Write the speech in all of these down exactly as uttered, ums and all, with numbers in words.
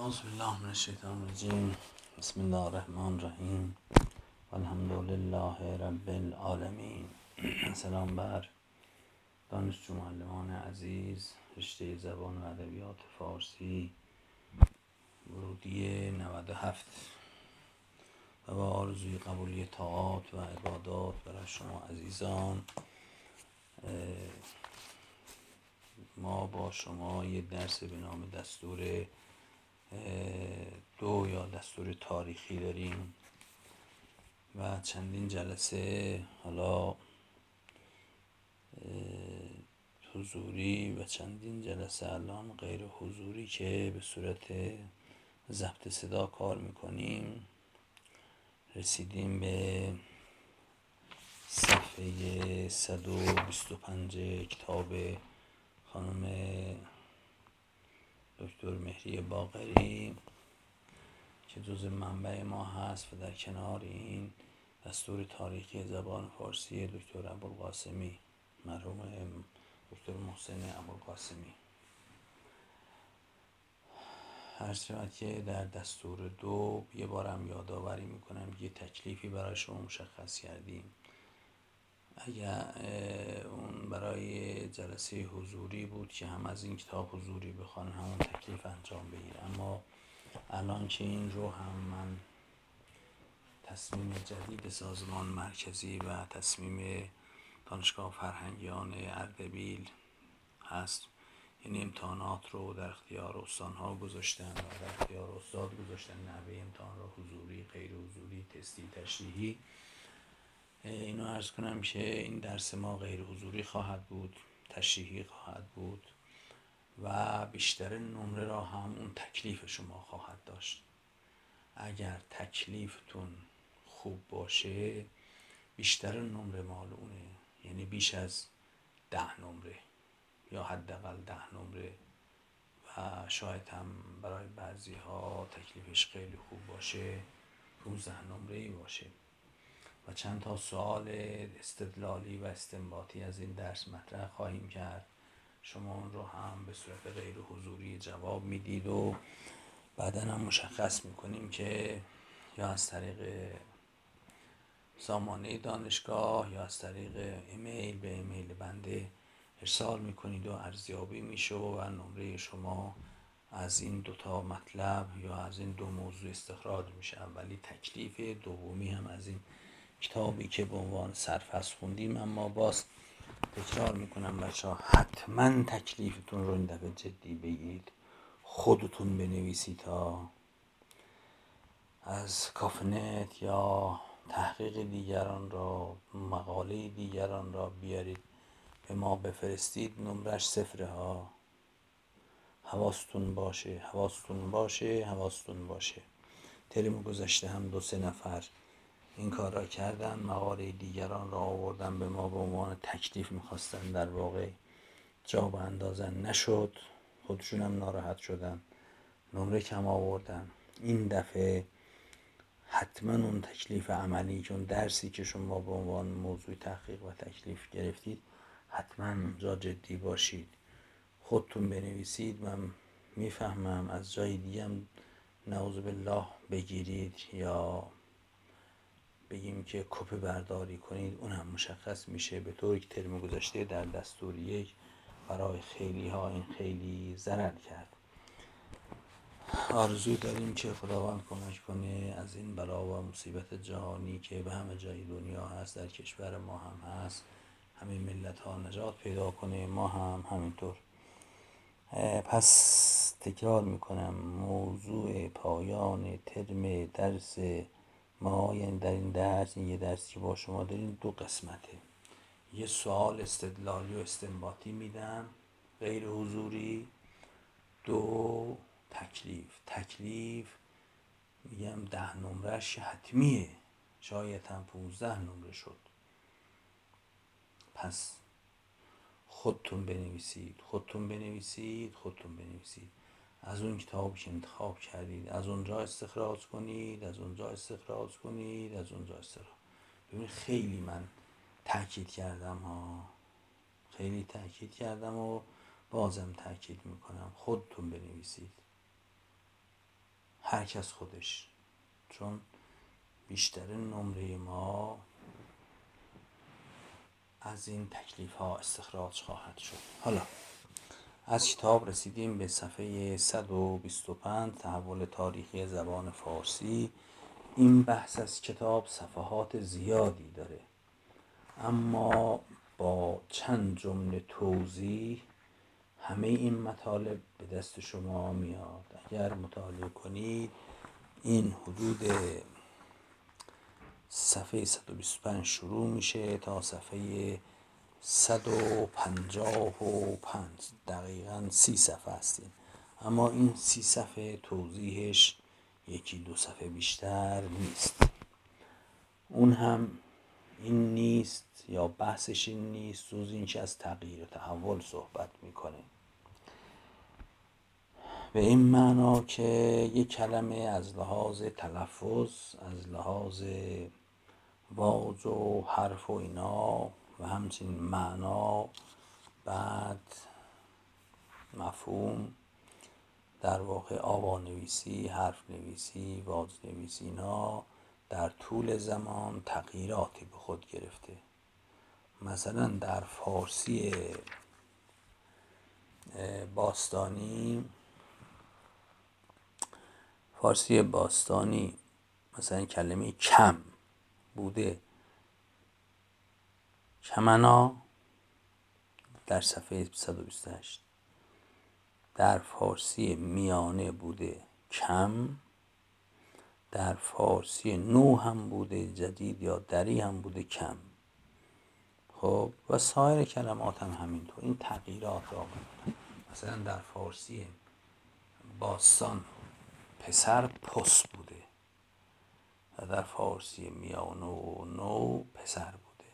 اعوذ بالله من الشیطان الرجیم. بسم الله الرحمن الرحیم. الحمد لله رب العالمین. سلام بر دانشجو معلمان عزیز رشته زبان و ادبیات فارسی ورودی نود و هفت و با آرزوی قبولی طاعات و عبادات برای شما عزیزان. ما با شما یه درس به نام دستور دو یا دستور تاریخی داریم و چندین جلسه حالا حضوری و چندین جلسه الان غیر حضوری که به صورت ضبط صدا کار میکنیم رسیدیم به صفحه صد و بیست و پنج کتاب خانم دکتر مهری باقری که جز منبع ما هست و در کنار این دستور تاریخی زبان فارسی دکتر ابوالقاسمی، مرحوم دکتر محسن ابوالقاسمی. عرض شود که در دستور دو یه بارم یادآوری میکنم یه تکلیفی برای شما مشخص کردیم. اگر اون برای جلسه حضوری بود که هم از این کتاب حضوری بخوان همون تکلیف انجام بگیر، اما الان که این رو هم من تصمیم جدید سازمان مرکزی و تصمیم دانشگاه فرهنگیان اردبیل هست، این امتحانات رو در اختیار استان‌ها گذاشتن و در اختیار استاد گذاشتن، نحوه امتحان رو حضوری، غیر حضوری، تستی، تشریحی. اینو عرض کنم که این درس ما غیر حضوری خواهد بود، تشریحی خواهد بود و بیشتر نمره را هم اون تکلیف شما خواهد داشت. اگر تکلیفتون خوب باشه بیشتر نمره مال اونه، یعنی بیش از ده نمره یا حداقل ده نمره و شاید هم برای بعضی ها تکلیفش خیلی خوب باشه پانزده نمره‌ای باشه و چند تا سوال استدلالی و استنباطی از این درس مطرح خواهیم کرد. شما اون رو هم به صورت غیر حضوری جواب میدید و بعدا هم مشخص میکنیم که یا از طریق سامانه دانشگاه یا از طریق ایمیل به ایمیل بنده ارسال میکنید و ارزیابی میشه و نمره شما از این دوتا مطلب یا از این دو موضوع استخراج میشه. ولی تکلیف دومی هم از این کتابی که به عنوان سرفصل خوندیم، اما باز تکرار میکنم بچه ها حتما تکلیفتون رو این دفعه جدی بگیرید، خودتون بنویسید تا از کافنت یا تحقیق دیگران را، مقاله دیگران را بیارید به ما بفرستید، نمرش صفره ها. حواستون باشه حواستون باشه حواستون باشه ترم گذشته هم دو سه نفر این کار را کردن، مقاله دیگران را آوردن به ما به عنوان تکلیف میخواستن، در واقع جا به اندازن نشد، خودشون هم ناراحت شدن، نمره کم آوردن. این دفعه حتما اون تکلیف عملی، چون درسی که شما به عنوان موضوع تحقیق و تکلیف گرفتید حتما اونجا جدی باشید، خودتون بنویسید. من میفهمم از جای دیگه هم نعوذ بالله بگیرید یا بگیم که کپی برداری کنید، اون هم مشخص میشه، به طوری که ترم گذشته در دستور یک برای خیلی ها این خیلی ضرر کرد. آرزو داریم که خداوند کمک کنه از این بلا و مصیبت جهانی که به همه جای دنیا هست، در کشور ما هم هست، همه ملت ها نجات پیدا کنه، ما هم همینطور. پس تکرار میکنم موضوع پایان ترم درس ما، یعنی در این درس، این یه درسی که با شما داریم، دو قسمته. یه سوال استدلالی و استنباطی میدم غیر حضوری، دو تکلیف. تکلیف میگم ده نمرهش حتمیه، شاید هم پونزده نمره شد. پس خودتون بنویسید خودتون بنویسید خودتون بنویسید از اون کتابی که انتخاب کردید از اونجا استخراج کنید از اونجا استخراج کنید از اونجا استخراج. ببینید خیلی من تاکید کردم ها، خیلی تاکید کردم و بازم تاکید میکنم، خودتون بنویسید. هر کس خودش، چون بیشتر نمره ما از این تکلیف ها استخراج خواهد شد. حالا از کتاب رسیدیم به صفحه صد و بیست و پنج، تحول تاریخی زبان فارسی. این بحث از کتاب صفحات زیادی داره، اما با چند جمله توضیح همه این مطالب به دست شما میاد. اگر مطالعه کنید این حدود صفحه صد و بیست و پنج شروع میشه تا صفحه صد و پنجاه و پنج، دقیقاً سی صفحه هستیم، اما این سی صفحه توضیحش یکی دو صفحه بیشتر نیست. اون هم این نیست یا بحثش این نیست، جز این که از تغییر و تحول صحبت میکنه، به این معنا که یک کلمه از لحاظ تلفظ، از لحاظ واژ و حرف و اینا و همچنین معنا، بعد مفهوم، در واقع آوانویسی، حرف نویسی، واژ نویسی، اینا در طول زمان تغییراتی به خود گرفته. مثلا در فارسی باستانی فارسی باستانی مثلا کلمه کم بوده کمنا در صفحه صد و بیست و هشت، در فارسی میانه بوده کم، در فارسی نو هم بوده جدید یا دری هم بوده کم. خب و سایر کلمات هم همینطور این تغییرات را آمده. مثلا در فارسی باستان پسر پس بوده و در فارسی میانه و نو پسر بوده.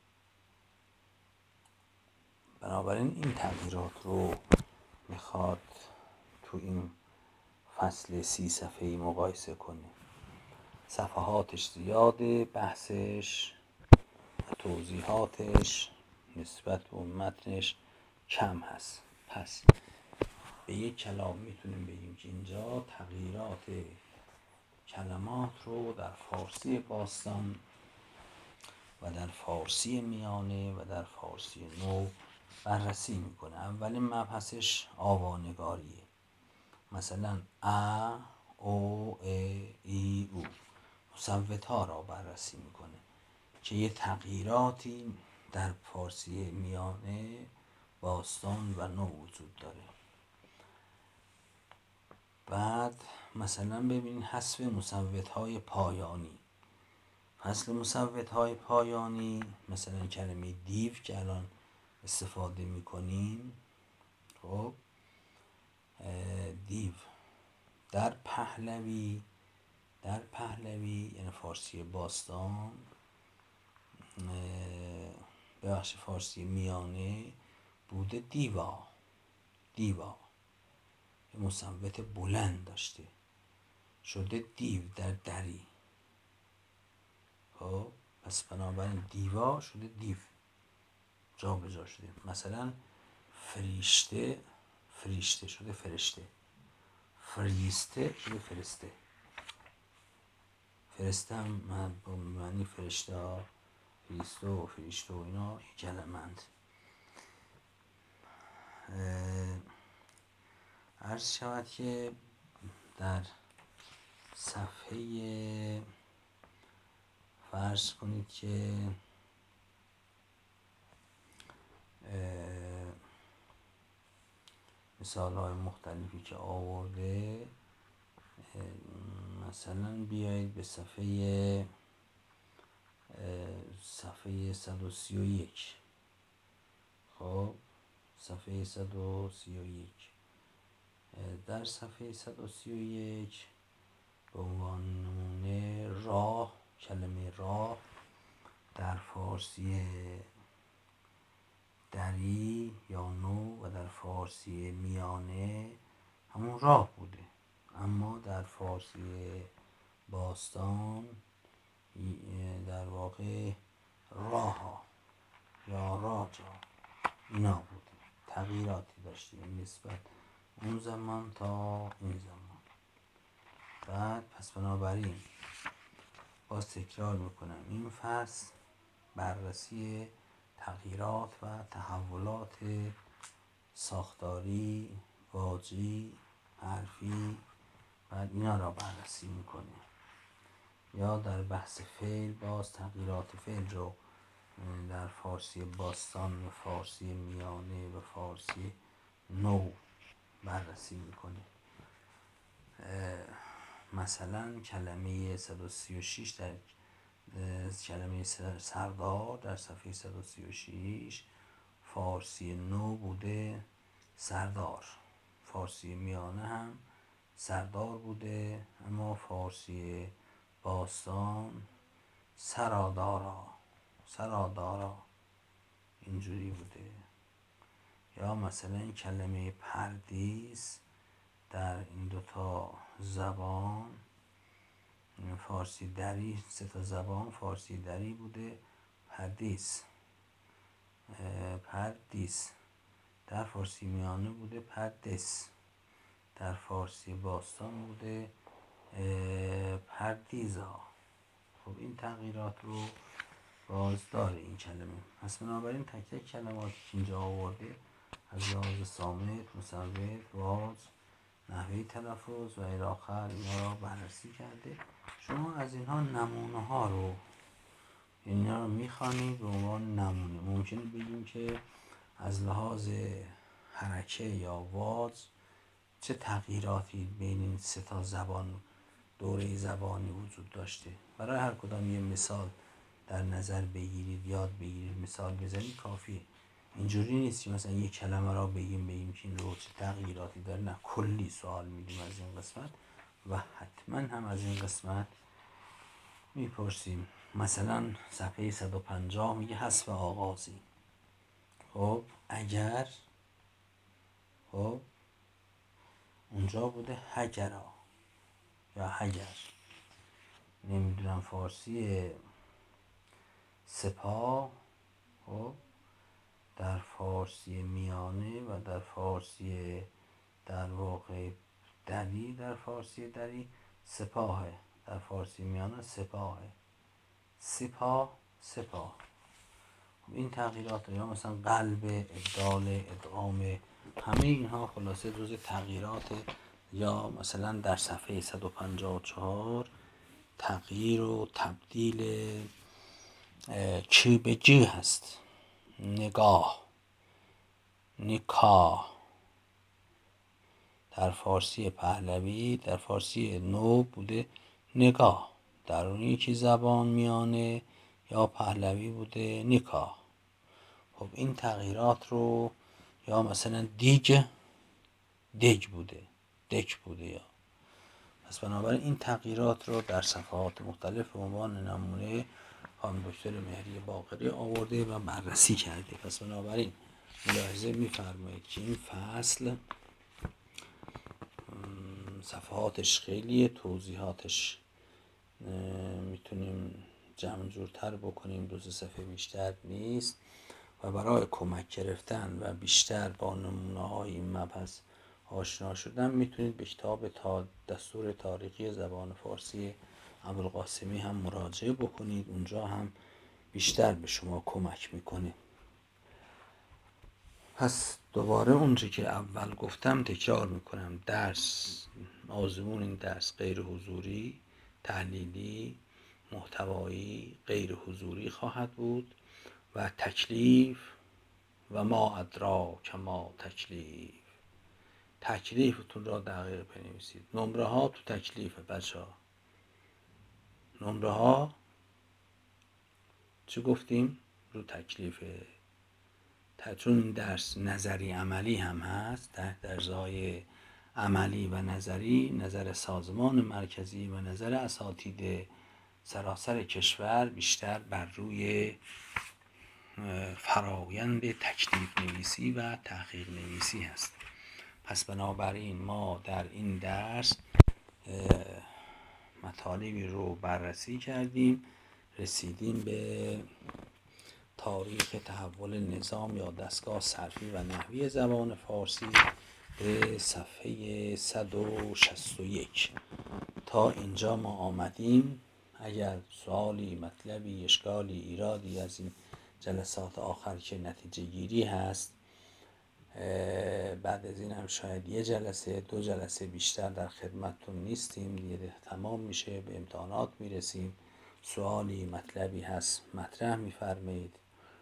بنابراین این تغییرات رو میخواد تو این فصل سی صفحه‌ای مقایسه کنه. صفحاتش زیاده، بحثش و توضیحاتش نسبت به متنش کم هست. پس به یک کلام میتونیم بگیم که اینجا تغییرات کلمات رو در فارسی باستان و در فارسی میانه و در فارسی نو بررسی میکنه. اولین مبحثش آوانگاریه، مثلا ا، او، ا، ای، او، مصوت ها را بررسی میکنه که یه تغییراتی در فارسی میانه، باستان و نو وجود داره. بعد مثلا ببین حذف مصوت های پایانی. حذف مصوت های پایانی مثلا کلمه دیو که الان استفاده میکنیم، خب دیو در پهلوی در پهلوی یعنی فارسی باستان، ببخش فارسی میانه بوده دیوا. دیوا یه مصوت بلند داشته، شده دیو در دری. خب پس بنابراین دیوا شده دیو، جا به جا شده. مثلا فریشته فریشته شده فرشته، فریسته شده فرسته. فرسته هم معنی فرشته ها، فریسته و فریشته و اینا یک کلمه اند. عرض شود که در صفحه فرض کنید که مثال های مختلفی که آورده، مثلا بیایید به صفحه صفحه صد و سی و یک. خب صفحه صد و سی و یک، در صفحه صد و سی و یک به عنوان نمونه راه، کلمه راه در فارسی دری یا نو و در فارسی میانه همون راه بوده، اما در فارسی باستان در واقع راه یا راجا اینا بوده. تغییراتی داشته نسبت اون زمان تا این زمان. بعد پس بنابراین باز تکرار میکنم، این فصل بررسی تغییرات و تحولات ساختاری، واجی، حرفی بعد اینا را بررسی میکنه. یا در بحث فعل باز تغییرات فعل رو در فارسی باستان و فارسی میانه و فارسی نو بررسی میکنه. مثلا کلمه صد و سی و شش در کلمه سردار در صفحه صد و سی و شش فارسی نو بوده سردار، فارسی میانه هم سردار بوده، اما فارسی باستان سرادارا سرادارا اینجوری بوده. یا مثلا این کلمه پردیس در این دوتا زبان فارسی دری، سه تا زبان فارسی دری بوده پردیس، پردیس در فارسی میانه بوده پردیس، در فارسی باستان بوده پردیزا. خب این تغییرات رو باز داره این کلمه. پس بنابراین تک تک کلماتی که اینجا آورده از لحاظ صامت، مصوت، واج، نحوه تلفظ و الاخر اینا رو بررسی کرده. شما از اینها نمونه ها رو اینا رو میخوانید به عنوان نمونه. ممکنه بگیم که از لحاظ حرکه یا واج چه تغییراتی بین این سه تا زبان دوره زبانی وجود داشته. برای هر کدام یه مثال در نظر بگیرید، یاد بگیرید، مثال بزنید کافیه. اینجوری نیست که مثلا یک کلمه را بگیم بگیم که این رو چه تغییراتی داره، نه، کلی سوال میدیم از این قسمت و حتما هم از این قسمت میپرسیم. مثلا صفحه صد و پنجاه میگه حذف آغازی. خب اگر، خب اونجا بوده هگرا یا هگر، نمیدونم فارسی سپاه، خب در فارسی میانه و در فارسی در واقع دری، در فارسی دری سپاهه، در فارسی میانه سپاهه، سپاه سپاه. این تغییرات یا مثلا قلب، ابدال، ادغام، همه اینها خلاصه جز تغییرات. یا مثلا در صفحه صد و پنجاه و چهار تغییر و تبدیل چی به جی هست، نگاه، نکاح، در فارسی پهلوی در فارسی نو بوده نگاه، در اون یکی زبان میانه یا پهلوی بوده نکاح. خب این تغییرات رو، یا مثلا دیگ دگ بوده دک بوده. یا پس بنابراین این تغییرات رو در صفحات مختلف به عنوان نمونه خانم دکتر مهری باقری آورده و بررسی کرده. پس بنابراین ملاحظه می‌فرمایید که این فصل صفحاتش خیلیه، توضیحاتش میتونیم جمع جورتر بکنیم، دو سه صفحه بیشتر نیست و برای کمک گرفتن و بیشتر با نمونه های این مبحث آشنا شدن میتونید به کتاب تا دستور تاریخی زبان فارسی ابوالقاسمی هم مراجعه بکنید، اونجا هم بیشتر به شما کمک میکنه. پس دوباره اونجا که اول گفتم تکرار میکنم، درس آزمون این درس غیر حضوری، تحلیلی، محتوایی، غیر حضوری خواهد بود و تکلیف و ما ادراک ما تکلیف. تکلیفتون را دقیق بنویسید. نمره ها تو تکلیفه بچه ها. نمره ها چه گفتیم؟ رو تکلیفه. چون این درس نظری عملی هم هست، در درس‌های عملی و نظری، نظر سازمان مرکزی و نظر اساتید سراسر کشور بیشتر بر روی فرایند تکلیف نویسی و تحقیق نویسی هست. پس بنابراین ما در این درس مطالبی رو بررسی کردیم، رسیدیم به تاریخ تحول نظام یا دستگاه صرفی و نحوی زبان فارسی به صفحه صد و شصت و یک. تا اینجا ما آمدیم. اگر سوالی، مطلبی، اشکالی، ایرادی از این جلسات آخر که نتیجه گیری هست، بعد از این هم شاید یه جلسه دو جلسه بیشتر در خدمتتون نیستیم دیگه، تمام میشه، به امتحانات میرسیم. سوالی، مطلبی هست مطرح میفرمایید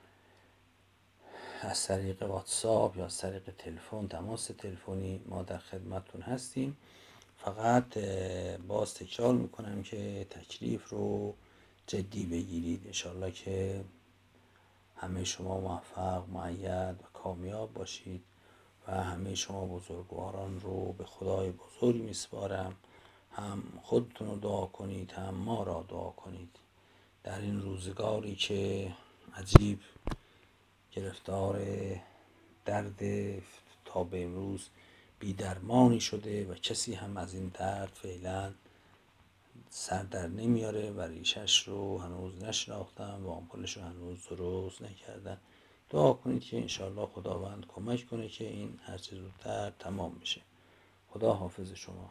از طریق واتساپ یا از طریق تلفن، تماس تلفنی ما در خدمتتون هستیم. فقط باز تکرار میکنم که تکلیف رو جدی بگیرید. انشالله که همه شما موفق، مؤید و کامیاب باشید و همه شما بزرگواران رو به خدای بزرگ میسپارم. هم خودتون رو دعا کنید، هم ما را دعا کنید در این روزگاری که عجیب گرفتار درد تا به امروز بی درمانی شده و کسی هم از این درد فعلا سر در نمیاره و ریشش رو هنوز نشناختن و آمپولش رو هنوز درست نکردن. دعا کنید که انشالله خداوند کمک کنه که این هرچه زودتر تمام بشه. خدا حافظ شما.